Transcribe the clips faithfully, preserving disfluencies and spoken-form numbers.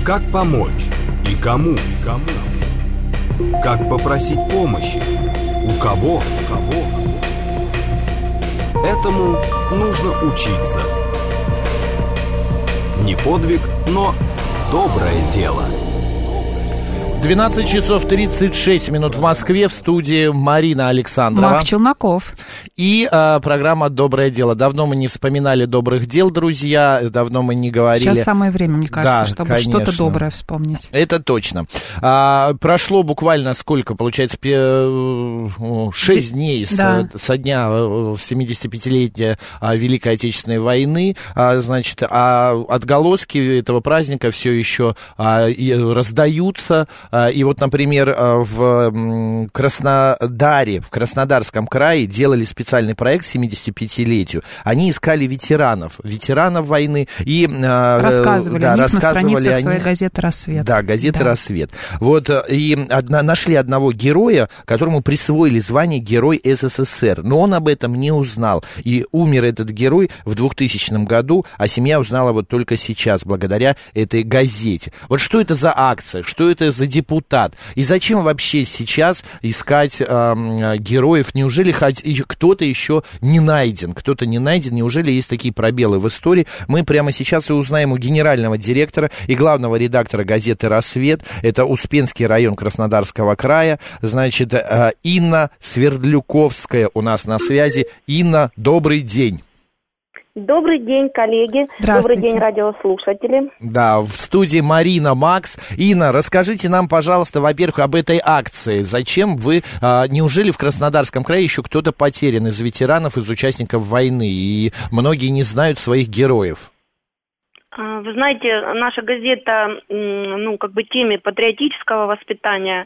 Как помочь и кому? И кому? Как попросить помощи? У кого? У кого? Этому нужно учиться. Не подвиг, но доброе дело. двенадцать часов тридцать шесть минут в Москве. В студии Марина Александрова. Марк Челноков. И э, программа «Доброе дело». Давно мы не вспоминали добрых дел, друзья. Давно мы не говорили. Сейчас самое время, мне кажется, да, чтобы конечно. что-то доброе вспомнить. Это точно. А, прошло буквально сколько? Получается, шесть дней да. с, со дня семидесятипятилетия Великой Отечественной войны. А, значит, а отголоски этого праздника все еще а, и раздаются. И вот, например, в Краснодаре, в Краснодарском крае делали специальный проект семидесятипятилетию. Они искали ветеранов, ветеранов войны и рассказывали, да, о них рассказывали на страницах о своей них. газеты «Рассвет». Да, газеты да. «Рассвет». Вот, и одна, нашли одного героя, которому присвоили звание Герой СССР, но он об этом не узнал. И умер этот герой в двухтысячном году, а семья узнала вот только сейчас, благодаря этой газете. Вот что это за акция, что это за депутат? И зачем вообще сейчас искать э, героев? Неужели хоть кто-то еще не найден? Кто-то не найден? Неужели есть такие пробелы в истории? Мы прямо сейчас и узнаем у генерального директора и главного редактора газеты «Рассвет». Это Успенский район Краснодарского края. Значит, э, Инна Свердлюковская у нас на связи. Инна, добрый день. Добрый день, коллеги. Добрый день, радиослушатели. Да, в студии Марина, Макс. Инна, расскажите нам, пожалуйста, во-первых, об этой акции. Зачем вы... А, неужели в Краснодарском крае еще кто-то потерян из ветеранов, из участников войны? И многие не знают своих героев. Вы знаете, наша газета, ну, как бы теме патриотического воспитания,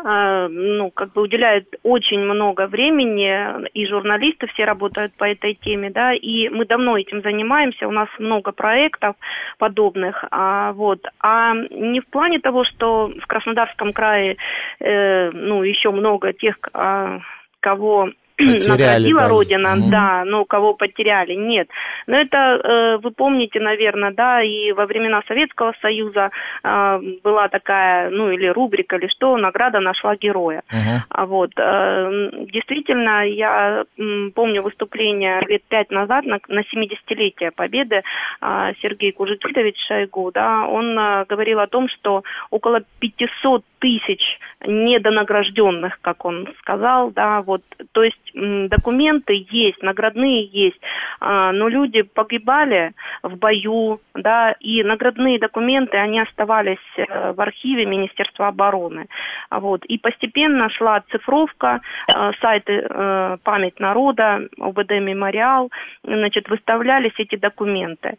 ну, как бы уделяет очень много времени, и журналисты все работают по этой теме, да, и мы давно этим занимаемся, у нас много проектов подобных, а, вот, а не в плане того, что в Краснодарском крае, э, ну, еще много тех, кого... Потеряли, наградила да. Родина, Mm-hmm. да, ну, кого потеряли, нет. Но это, э, вы помните, наверное, да, и во времена Советского Союза э, была такая, ну, или рубрика, или что, награда нашла героя. Uh-huh. А вот, э, действительно, я э, помню выступление лет пять назад на, на семидесятилетие Победы э, Сергей Кужегитович Шойгу, да, он э, говорил о том, что около пятьсот тысяч недонагражденных, как он сказал, да, вот, то есть документы есть, наградные есть, но люди погибали в бою, да, и наградные документы, они оставались в архиве Министерства обороны, вот, и постепенно шла цифровка, сайты «Память народа», ОВД «Мемориал», значит, выставлялись эти документы.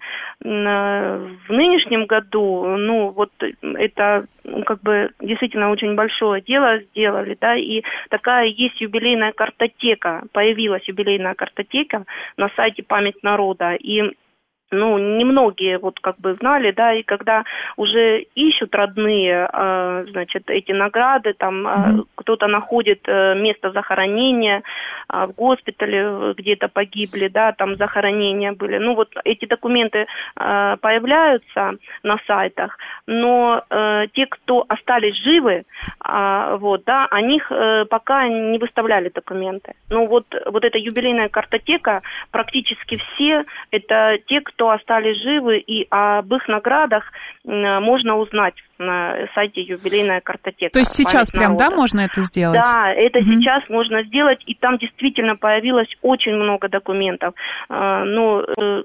В нынешнем году, ну, вот это, как бы, действительно очень большое дело сделали, да, и такая есть юбилейная картотека, появилась юбилейная картотека на сайте «Память народа», и ну, немногие вот как бы знали, да, и когда уже ищут родные, э, значит, эти награды, там, mm-hmm. э, кто-то находит э, место захоронения, э, в госпитале где-то погибли, да, там захоронения были, ну, вот эти документы э, появляются на сайтах, но э, те, кто остались живы, э, вот, да, о них э, пока не выставляли документы. Ну, вот, вот эта юбилейная картотека, практически все, это те, кто кто остались живы, и об их наградах можно узнать на сайте юбилейная картотека. То есть сейчас прям, да, можно это сделать? Да, это угу. сейчас можно сделать, и там действительно появилось очень много документов. Ну,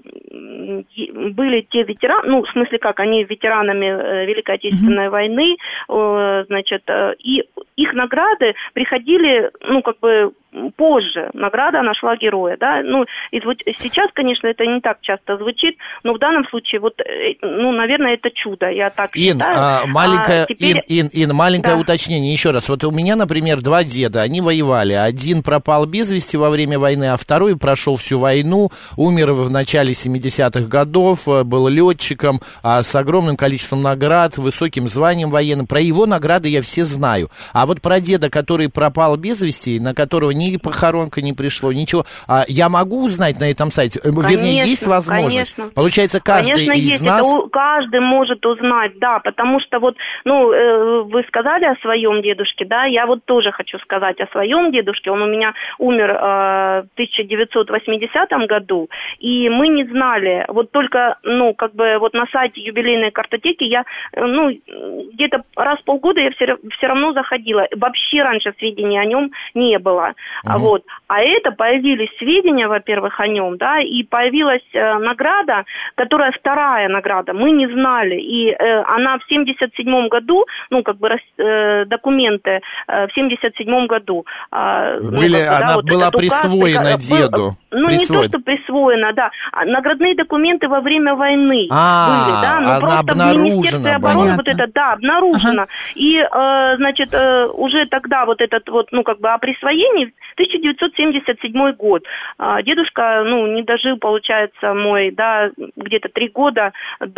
были те ветераны, ну, в смысле как, они ветеранами Великой Отечественной угу. войны, значит, и их награды приходили, ну, как бы, позже. Награда нашла героя, да, ну, и вот сейчас, конечно, это не так часто звучит, но в данном случае, вот, ну, наверное, это чудо, я так Ин, считаю. А, маленькое, а, теперь... Ин, Ин, Ин, маленькое да. уточнение, еще раз. Вот у меня, например, два деда, они воевали. Один пропал без вести во время войны, а второй прошел всю войну, умер в начале семидесятых годов, был летчиком, а с огромным количеством наград, высоким званием военным. Про его награды я все знаю. А вот про деда, который пропал без вести, на которого ни похоронка не пришло, ничего, а я могу узнать на этом сайте? Конечно, Вернее, есть возможность? Конечно. Получается, каждый конечно, из есть. нас... Это каждый может узнать, да, потому что вот, ну, э, вы сказали о своем дедушке, да, я вот тоже хочу сказать о своем дедушке. Он у меня умер э, в тысяча девятьсот восьмидесятом году, и мы не знали, вот только, ну, как бы вот на сайте юбилейной картотеки я, ну, где-то раз в полгода я все, все равно заходила. Вообще раньше сведений о нем не было. Uh-huh. Вот. А это появились сведения, во-первых, о нем, да, и появилась э, награда, которая вторая награда, мы не знали, и э, она в семьдесят седьмом году, ну, как бы, э, документы э, в семьдесят седьмом году. Э, Были, ну, как бы, она да, вот была присвоена указ, деду. Был, ну, присвоена. не то, что присвоена, да, а наградные документы во время войны а, были, да, но она просто обнаружена, в Министерстве обороны понятно. вот это, да, обнаружено. Ага. И, э, значит, э, уже тогда вот этот вот, ну, как бы о присвоении, тысяча девятьсот семьдесят седьмой год. Э, дедушка, ну, не дожил, получается, мой, да, где-то три года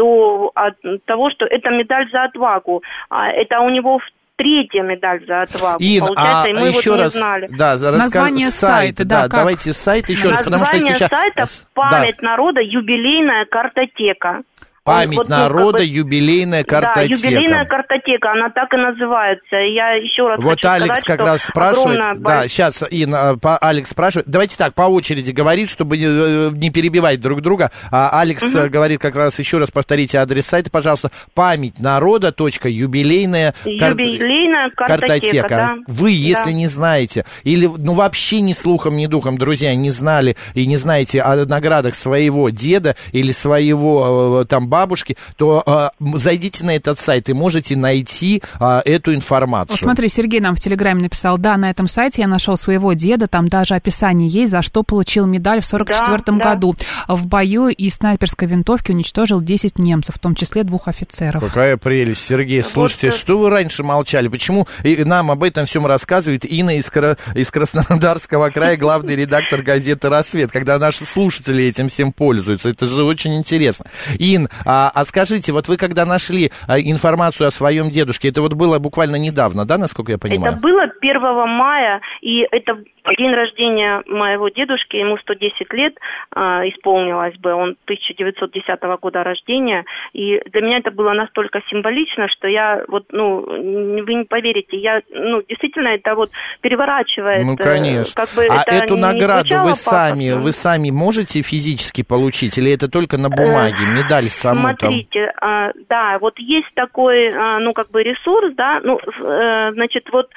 до от того, что это медаль за отвагу. А, это у него в третья медаль за отвагу. Ин, получается, а и мы еще вот раз, не знали. Да, название сайт, сайта, да, да, как? давайте сайт еще раз, потому что Название сейчас... сайта «Память да. народа. Юбилейная картотека». Память вот, ну, народа, как бы, юбилейная картотека. Да, юбилейная картотека, она так и называется. Я еще раз вот хочу Алекс сказать, как что раз спрашивает, огромное... да, сейчас Инна, по, Алекс спрашивает, давайте так, по очереди говорить, чтобы не, не перебивать друг друга. А Алекс угу. говорит как раз, еще раз повторите адрес сайта, пожалуйста, память народа, точка, юбилейная, юбилейная кар... картотека. картотека. Да. Вы, если да. не знаете, или ну вообще ни слухом, ни духом, друзья, не знали и не знаете о наградах своего деда или своего там бабушки, то зайдите на этот сайт и можете найти а, эту информацию. Вот смотри, Сергей нам в Телеграме написал, да, на этом сайте я нашел своего деда, там даже описание есть, за что получил медаль в сорок четвёртом да, году. Да. В бою из снайперской винтовки уничтожил десять немцев, в том числе двух офицеров. Какая прелесть, Сергей. Слушайте, вот, что вы раньше молчали? Почему нам об этом всем рассказывает Инна из, Кра... из Краснодарского края, главный редактор газеты «Рассвет», когда наши слушатели этим всем пользуются? Это же очень интересно. Ин, а, а скажите, вот вы когда нашли информацию о своем дедушке, это вот было буквально недавно, да, насколько я понимаю? Это было первого мая, и это день рождения моего дедушки, ему сто десять лет э, исполнилось бы, он тысяча девятьсот десятого года рождения, и для меня это было настолько символично, что я, вот, ну, вы не поверите, я, ну, действительно, это вот переворачивает. Ну, конечно. Как бы а это эту награду вы пафосно. сами, вы сами можете физически получить, или это только на бумаге, медаль саму там? Смотрите, э, да, вот есть такой, э, ну, как бы ресурс, да, ну, э, значит, вот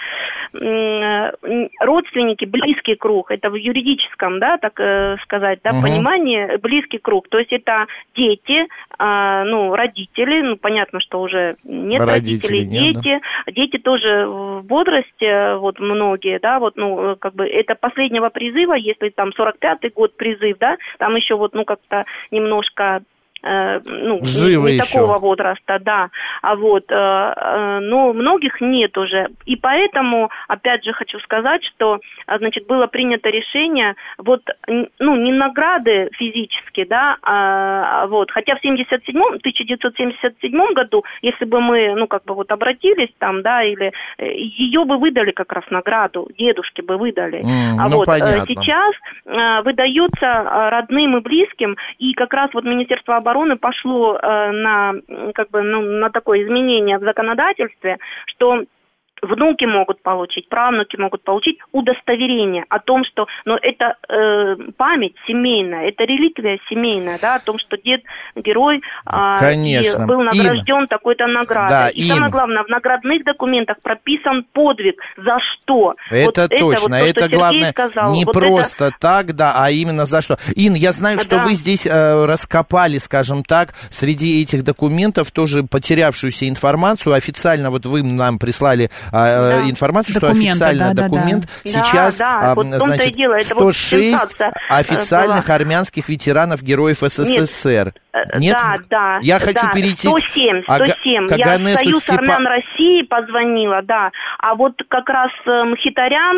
э, родственники, близкий круг, это в юридическом, да, так э, сказать, да, угу. понимании, близкий круг, то есть это дети, э, ну, родители, ну, понятно, что уже нет родителей, родителей дети, нет, да? Дети тоже в возрасте, вот многие, да, вот, ну, как бы это последнего призыва, если там сорок пятый год призыв, да, там еще вот, ну, как-то немножко Э, ну, Живо не, не еще. такого возраста, да, а вот, э, э, но многих нет уже, и поэтому, опять же, хочу сказать, что, значит, было принято решение, вот, ну, не награды физически, да, а, вот, хотя в семьдесят седьмом, тысяча девятьсот семьдесят седьмом году, если бы мы, ну, как бы вот обратились там, да, или ее бы выдали как раз награду, дедушке бы выдали, mm, а ну, вот понятно. Сейчас э, выдается родным и близким, и как раз вот Министерство обороны обороны пошло э, на, как бы, ну, на такое изменение в законодательстве, что внуки могут получить, правнуки могут получить удостоверение о том, что, ну, это э, память семейная, это реликвия семейная, да, о том, что дед герой э, был награжден такой-то наградой. Да, и Ин. Самое главное, в наградных документах прописан подвиг, за что. Это вот точно, это, вот то, это главное сказал, не вот просто это... так, да, а именно за что. Ин, я знаю, что да. вы здесь э, раскопали, скажем так, среди этих документов тоже потерявшуюся информацию. Официально вот вы нам прислали да. информацию, Документы, что официально да, документ да, да. сейчас, да, да. Вот значит, дело, сто шесть вот официальных была. армянских ветеранов, героев СССР. Нет? Нет? Да, да. Я хочу да. перейти... сто семь, сто семь. А, Я в Союз Степа... армян России позвонила, да. А вот как раз Мхитарян,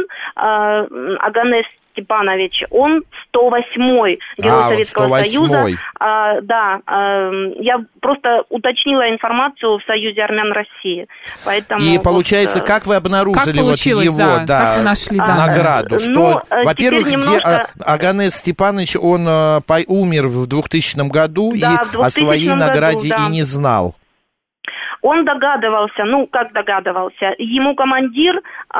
э, Аганес Степанович, он сто восьмой Герой а, Советского сто восьмой. Союза. А, да, а, я просто уточнила информацию в Союзе армян России. Поэтому И вот, получается, как вы обнаружили как вот его да, да, как вы нашли, да. награду? Что, ну, во-первых, немножко... Аганес Степанович, он умер в двухтысячном году да, и о своей году, награде да. и не знал. Он догадывался, ну, как догадывался, ему командир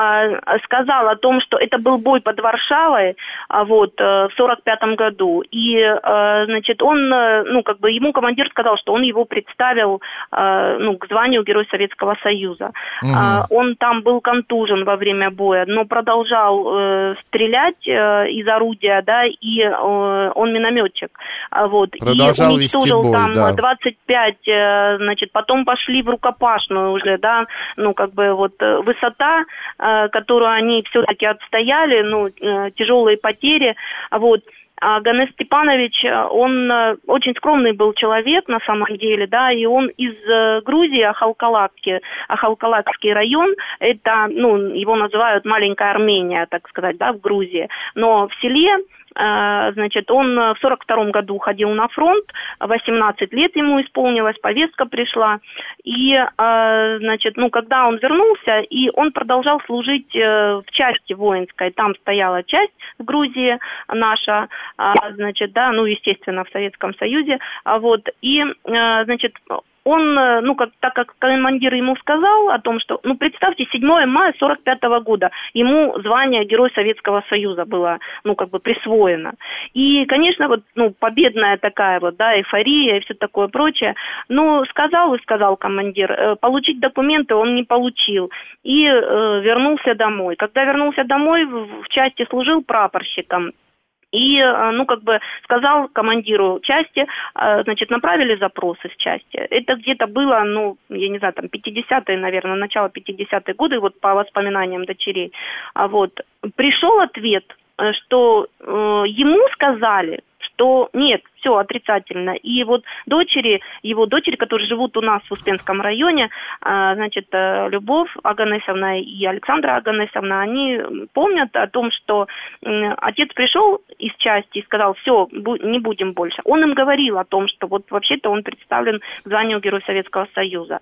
э, сказал о том, что это был бой под Варшавой, э, вот, э, в сорок пятом году, и, э, значит, он, э, ну, как бы, ему командир сказал, что он его представил, э, ну, к званию Герой Советского Союза. Угу. Э, он там был контужен во время боя, но продолжал э, стрелять э, из орудия, да, и э, он минометчик, э, вот, продолжал и уничтожил вести бой, там да. двадцать пять, э, значит, потом пошли в рукопашную уже, да, ну, как бы вот высота, э, которую они все-таки отстояли, ну, э, тяжелые потери, вот. А Аганес Степанович, он очень скромный был человек на самом деле, да, и он из Грузии, Ахалкалакки, Ахалкалакский район, это, ну, его называют маленькая Армения, так сказать, да, в Грузии, но в селе, значит, он в сорок втором году ходил на фронт, восемнадцать лет ему исполнилось, повестка пришла, и, значит, ну, когда он вернулся, и он продолжал служить в части воинской, там стояла часть в Грузии наша, значит, да, ну, естественно, в Советском Союзе, вот, и, значит, он, ну, как, так как командир ему сказал о том, что, ну, представьте, седьмого мая сорок пятого года ему звание Герой Советского Союза было, ну, как бы присвоено. И, конечно, вот, ну, победная такая вот, да, эйфория и все такое прочее. Но сказал и сказал командир, получить документы он не получил и э, вернулся домой. Когда вернулся домой, в, в части служил прапорщиком. И, ну, как бы сказал командиру части, значит, направили запросы с части. Это где-то было, ну, я не знаю, там, пятидесятые, наверное, начало пятидесятых годы, вот по воспоминаниям дочерей. А вот пришел ответ, что э, ему сказали, что нет, все отрицательно. И вот дочери, его дочери, которые живут у нас в Успенском районе, значит, Любовь Аганесовна и Александра Аганесовна, они помнят о том, что отец пришел из части и сказал, все, не будем больше. Он им говорил о том, что вот вообще-то он представлен к званию Героя Советского Союза.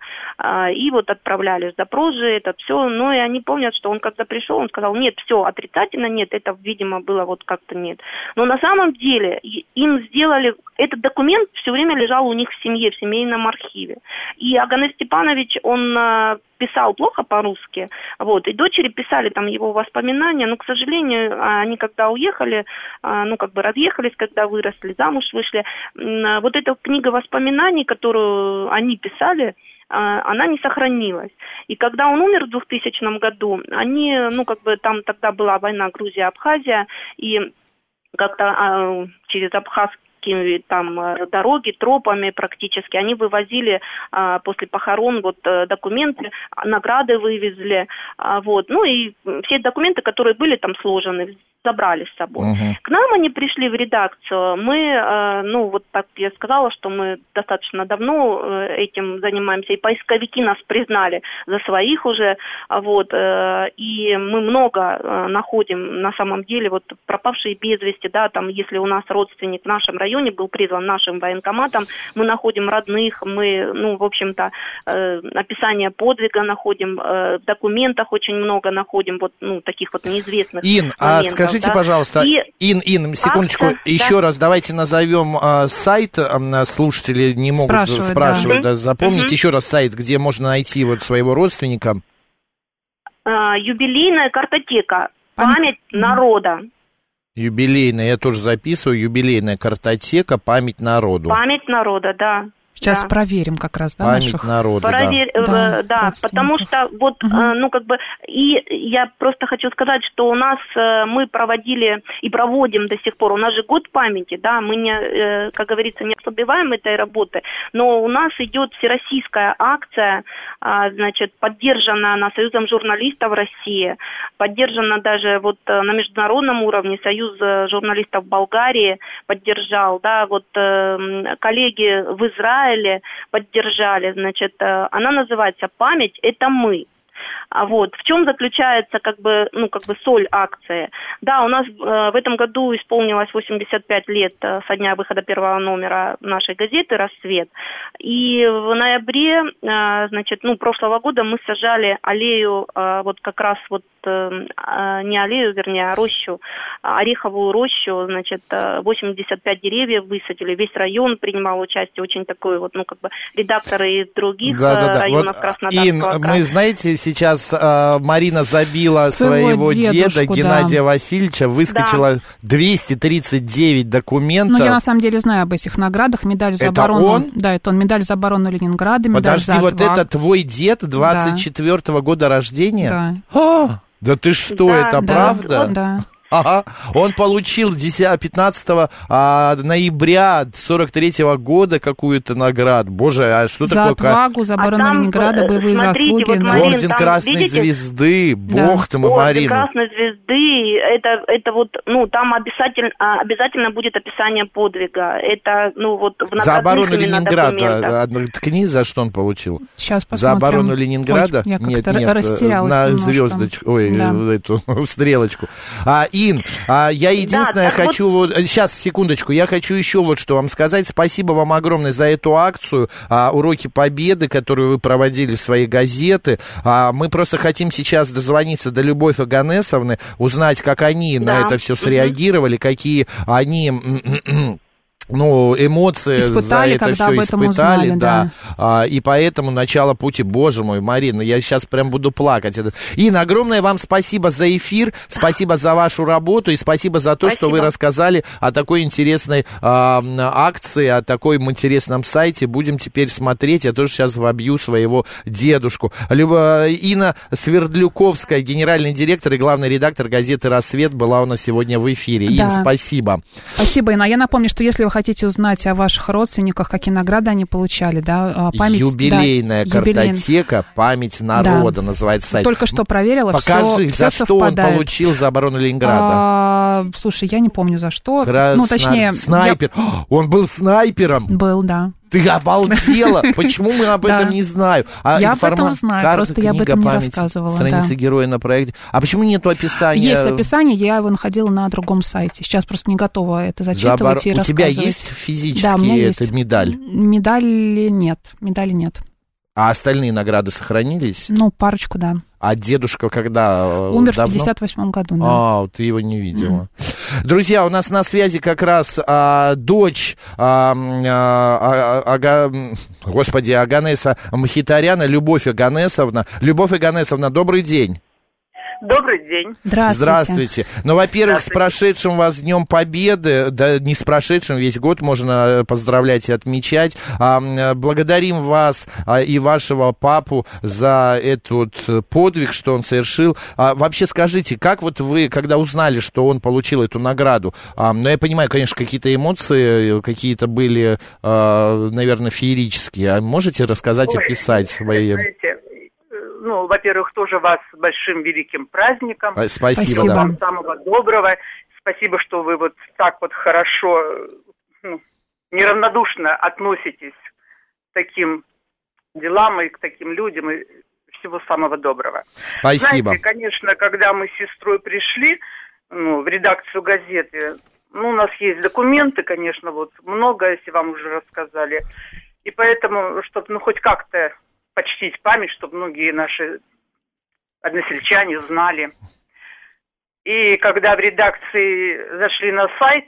И вот отправляли запрос же, это все. Ну и они помнят, что он когда пришел, он сказал, нет, все отрицательно, нет, это, видимо, было вот как-то нет. Но на самом деле им сделали, этот документ все время лежал у них в семье, в семейном архиве. И Аганес Степанович, он писал плохо по-русски, вот, и дочери писали там его воспоминания, но, к сожалению, они когда уехали, ну, как бы разъехались, когда выросли, замуж вышли, вот эта книга воспоминаний, которую они писали, она не сохранилась. И когда он умер в двухтысячном году, они, ну, как бы там тогда была война Грузия-Абхазия, и как-то а, через абхазские там дороги, тропами практически, они вывозили а, после похорон вот документы, награды вывезли, а, вот, ну и все документы, которые были там сложены, забрали с собой. Uh-huh. К нам они пришли в редакцию, мы, э, ну, вот так я сказала, что мы достаточно давно э, этим занимаемся, и поисковики нас признали за своих уже, вот, э, и мы много э, находим, на самом деле, вот, пропавшие без вести, да, там, если у нас родственник в нашем районе был призван нашим военкоматом, мы находим родных, мы, ну, в общем-то, э, описание подвига находим, э, в документах очень много находим, вот, ну, таких вот неизвестных Ин, моментов. А скажите, да? пожалуйста, и... Ин, Ин, секундочку, Акция, еще да. раз давайте назовем э, сайт, э, слушатели не могут спрашивать, спрашивать да. Да, запомнить угу. еще раз сайт, где можно найти вот своего родственника. А, юбилейная картотека «Память угу. народа». Юбилейная, я тоже записываю, юбилейная картотека «Память народу». «Память народа», да. Сейчас да. проверим как раз, да, Память наших... народа, Провер... да. Да, да потому что вот, угу. э, ну, как бы, и я просто хочу сказать, что у нас э, мы проводили и проводим до сих пор, у нас же год памяти, да, мы, не, э, как говорится, не ослабеваем этой работы, но у нас идет всероссийская акция, значит, поддержана она Союзом журналистов России, поддержана даже вот на международном уровне, Союз журналистов Болгарии поддержал, да, вот коллеги в Израиле поддержали, значит, она называется «Память – это мы». А вот в чем заключается как бы, ну, как бы соль акции? Да, у нас э, в этом году исполнилось восемьдесят пять лет э, со дня выхода первого номера нашей газеты «Рассвет». И в ноябре, э, значит, ну, прошлого года мы сажали аллею, э, вот как раз вот, э, э, не аллею, вернее, а рощу, ореховую рощу, значит, восемьдесят пять деревьев высадили, весь район принимал участие, очень такой вот, ну, как бы редакторы из других да, да, да. районов вот, Краснодарского Ин, края. Мы, знаете, сейчас э, Марина забила своего, своего деда Геннадия да. Васильевича, выскочила да. двести тридцать девять документов. Ну, я на самом деле знаю об этих наградах. Медаль за это оборону. Он? Да, это он. Медаль за оборону Ленинграда, медаль Подожди, за вот отвагу. это твой дед двадцать четвёртого да. года рождения? Да. А, да ты что, да, это да, правда? Да. Ага, он получил пятнадцатого ноября сорок третьего года какую-то награду. Боже, а что за такое? За отвагу, за оборону а Ленинграда, боевые смотрите, заслуги. Вот, да. Марин, Орден там, Красной видите? Звезды, да. бог ты мой, Орден Марина. Красной Звезды, это, это вот, ну, там обязательно, обязательно будет описание подвига. Это, ну, вот в За оборону Ленинграда. Ткни, за что он получил? Сейчас посмотрим. За оборону Ленинграда? Ой, я нет, нет, на немножко. звездочку, ой, да. эту стрелочку. А, Ин, а, я единственное да, хочу, вот... сейчас, секундочку, я хочу еще вот что вам сказать. Спасибо вам огромное за эту акцию, а, «Уроки Победы», которую вы проводили в своей газете. А, мы просто хотим сейчас дозвониться до Любовь Оганесовны, узнать, как они да. на это все среагировали, угу. какие они... ну, эмоции испытали, за это все испытали, узнали, да. да. А, и поэтому начало пути, боже мой, Марина, я сейчас прям буду плакать. Инна, огромное вам спасибо за эфир, спасибо за вашу работу и спасибо за то, спасибо. Что вы рассказали о такой интересной а, акции, о такой интересном сайте. Будем теперь смотреть, я тоже сейчас вобью своего дедушку. Люба, Инна Свердлюковская, генеральный директор и главный редактор газеты «Рассвет» была у нас сегодня в эфире. Да. Инна, спасибо. Спасибо, Инна. Я напомню, что если вы хотите узнать о ваших родственниках, какие награды они получали, да, память... Юбилейная да, картотека юбилей... «Память народа» да. называется сайт. Только что проверила, Покажи, все, за все что совпадает. Он получил за оборону Ленинграда. А, слушай, я не помню за что. Кра... Ну, точнее... Снайпер. Я... Он был снайпером? Был, да. Ты обалдела! Почему мы об этом не знаем? А я информа... об этом знаю, Карта, просто книга, я об этом память, не рассказывала. Страница да. героя на проекте. А почему нету описания? Есть описание, я его находила на другом сайте. Сейчас просто не готова это зачитывать Забор... и У рассказывать. тебя есть физически да, эта есть. медаль? Медали нет, медали нет. А остальные награды сохранились? Ну, парочку, да. А дедушка когда? Умер давно? в пятьдесят восьмом году, да. А, ты его не видела. Mm. Друзья, у нас на связи как раз а, дочь а, а, а, а, господи, Оганеса Мхитаряна, Любовь Оганесовна. Любовь Оганесовна, добрый день. Добрый день. Здравствуйте. Здравствуйте. Ну, во-первых, с прошедшим вас Днем Победы, да не с прошедшим, весь год можно поздравлять и отмечать. А, благодарим вас а, и вашего папу за этот подвиг, что он совершил. А, вообще скажите, как вот вы, когда узнали, что он получил эту награду, а, ну, я понимаю, конечно, какие-то эмоции, какие-то были, а, наверное, феерические. А можете рассказать, Ой, описать свои... Знаете, ну, во-первых, тоже вас с большим великим праздником. Спасибо, Всего да. вам самого доброго. Спасибо, что вы вот так вот хорошо, ну, неравнодушно относитесь к таким делам и к таким людям. И всего самого доброго. Спасибо. Знаете, конечно, когда мы с сестрой пришли, ну, в редакцию газеты, ну, у нас есть документы, конечно, вот много, если вам уже рассказали. И поэтому, чтобы, ну, хоть как-то почтить память, чтобы многие наши односельчане знали. И когда в редакции зашли на сайт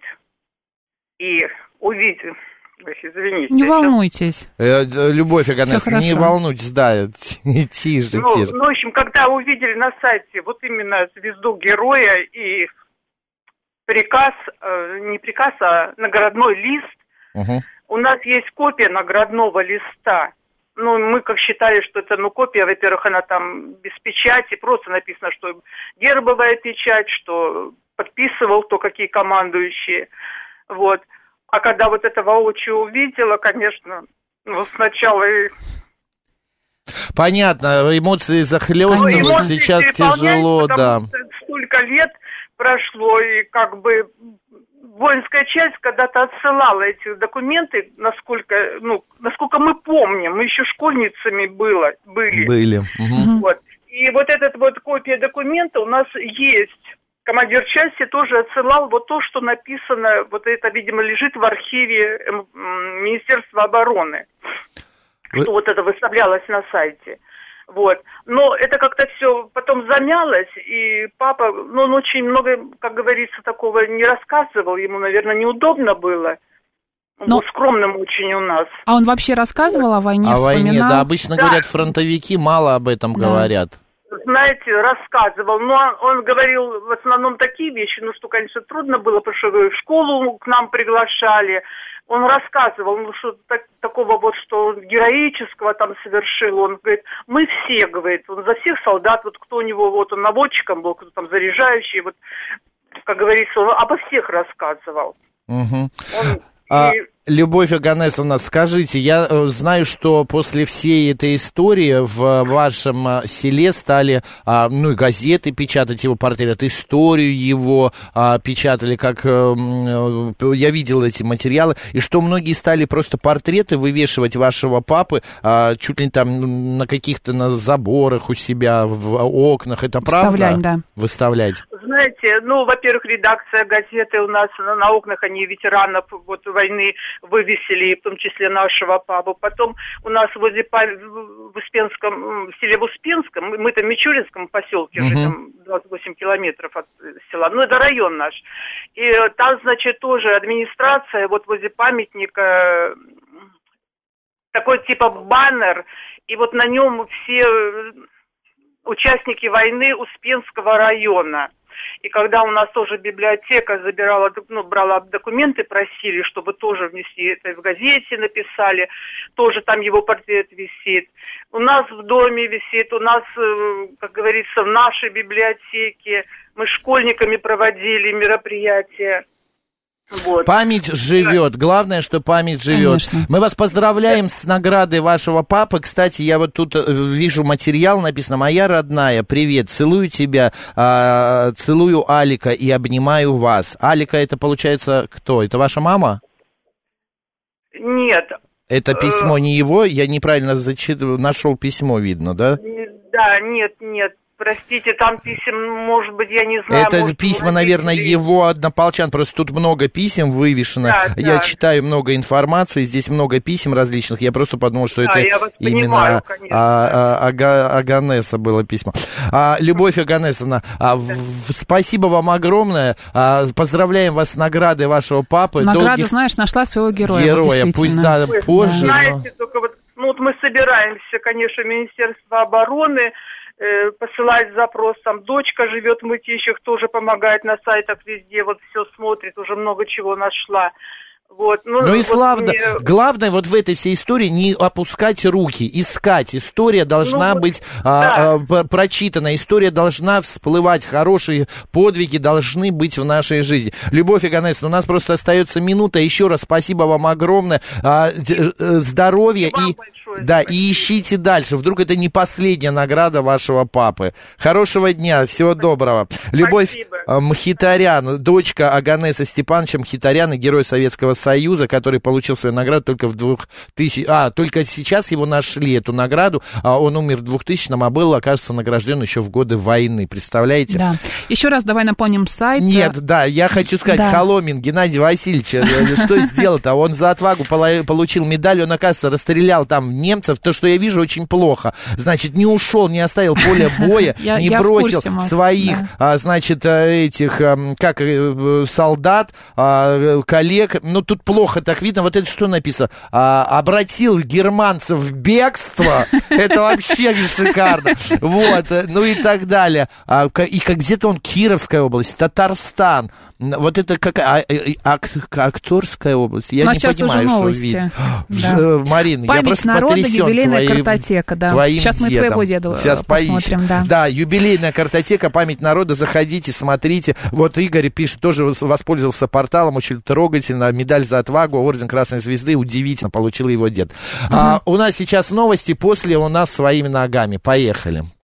и увидели... Извините. Не волнуйтесь. Э, Любовь Оганесовна, не волнуйтесь, да, тише, ну, тише. Ну, в общем, когда увидели на сайте вот именно звезду героя и приказ, э, не приказ, а наградной лист, угу. У нас есть копия наградного листа. Ну, мы как считали, что это, ну, копия, во-первых, она там без печати, просто написано, что гербовая печать, что подписывал то, какие командующие, вот. А когда вот это воочию увидела, конечно, ну, сначала и... Понятно, эмоции захлестывают, эмоции сейчас тяжело, да. Столько лет прошло, и как бы воинская часть когда-то отсылала эти документы, насколько, ну, насколько мы помним, мы еще школьницами было, были. Были. Угу. Вот. И вот эта вот копия документа у нас есть. Командир части тоже отсылал вот то, что написано, вот это, видимо, лежит в архиве Министерства обороны, Вы... что вот это выставлялось на сайте. Вот. Но это как-то все потом замялось, и папа, ну, он очень много, как говорится, такого не рассказывал, ему, наверное, неудобно было. Он Но... был скромным очень у нас. А он вообще рассказывал вот. о войне, О вспоминал? войне, да, обычно да. говорят, фронтовики мало об этом да. говорят. Знаете, рассказывал, но он, он говорил в основном такие вещи, ну, что, конечно, трудно было, потому что в школу к нам приглашали. Он рассказывал, ну, что так, такого вот, что он героического там совершил. Он говорит, мы все, говорит, он за всех солдат, вот кто у него, вот он наводчиком был, кто там заряжающий, вот, как говорится, он обо всех рассказывал. Угу. Он, а... и... Любовь Оганесовна, скажите, я знаю, что после всей этой истории в вашем селе стали, ну, и газеты печатать его портрет, историю его печатали, как я видел эти материалы, и что многие стали просто портреты вывешивать вашего папы чуть ли там на каких-то на заборах у себя, в окнах, это правда? Выставлять, да. Выставлять. Знаете, ну, во-первых, редакция газеты у нас на, на окнах, они ветеранов вот войны вывесили, в том числе нашего папу. Потом у нас возле в Успенском, в селе в Успенском, мы там в Мичуринском поселке, uh-huh. живем двадцать восемь километров от села, ну, это район наш. И там, значит, тоже администрация, вот возле памятника, такой типа баннер, и вот на нем все участники войны Успенского района. И когда у нас тоже библиотека забирала, ну, брала документы, просили, чтобы тоже внесли это в газете, написали, тоже там его портрет висит. У нас в доме висит, у нас, как говорится, в нашей библиотеке мы школьниками проводили мероприятия. Вот. Память живет. Главное, что память живет. Конечно. Мы вас поздравляем с наградой вашего папы. Кстати, я вот тут вижу материал, написано: «Моя родная, привет, целую тебя, э, целую Алика и обнимаю вас». Алика, это получается кто? Это ваша мама? Нет. Это письмо не его? Я неправильно зачитываю, нашел письмо, видно, да? Да, нет, нет. Простите, там писем, может быть, я не знаю. Это может, письма, наверное, его однополчан. Просто тут много писем вывешено. Да, я да. читаю много информации, здесь много писем различных. Я просто подумал, что да, это именно понимаю, а, а, Ага, Оганеса было письмо. А, Любовь Оганесовна, а, в, спасибо вам огромное. А, поздравляем вас с наградой вашего папы. Награда, Долгих... знаешь, нашла своего героя. Героя, вот пусть да, Вы позже. Знаете, но... только вот, ну, вот мы собираемся, конечно, Министерство обороны, посылать запрос, там дочка живет в Мытищах, тоже помогает на сайтах везде, вот все смотрит, уже много чего нашла. Вот. Ну, ну и вот славно. мне... Главное вот в этой всей истории не опускать руки, искать. История должна ну, быть да. а, а, прочитана, история должна всплывать, хорошие подвиги должны быть в нашей жизни. Любовь Оганесовна, у нас просто остается минута. Еще раз спасибо вам огромное. А, здоровья и, и да, и ищите дальше. Вдруг это не последняя награда вашего папы. Хорошего дня, всего доброго. Любовь Спасибо. Мхитарян, дочка Оганеса Степановича Мхитаряна, герой Советского Союза, который получил свою награду только в двухтысячном... А, только сейчас его нашли, эту награду. А он умер в двухтысячном, а был, оказывается, награжден еще в годы войны. Представляете? Да. Еще раз давай напомним сайт. Нет, да, я хочу сказать, да. Холомин Геннадий Васильевич, что сделал-то? Он за отвагу получил медаль, он, оказывается, расстрелял там немцев. То, что я вижу, очень плохо. Значит, не ушел, не оставил поле боя, не бросил своих, значит, этих, как, солдат, коллег. Ну, тут плохо так видно. Вот это что написано? Обратил германцев в бегство. Это вообще шикарно. Вот, ну и так далее. И как где-то он Кировская область, Татарстан. Вот это какая акторская область. Я не понимаю, что видно. Марина, я просто потрясен юбилейная картотека, да. Твоим Сейчас мы дедом. твоего деда Сейчас посмотрим, поищем. да. Да, юбилейная картотека, память народа, заходите, смотрите. Вот Игорь пишет, тоже воспользовался порталом, очень трогательно, медаль медаль за отвагу, орден Красной Звезды, удивительно, получил его дед. Mm-hmm. А, у нас сейчас новости, после у нас «Своими ногами». Поехали.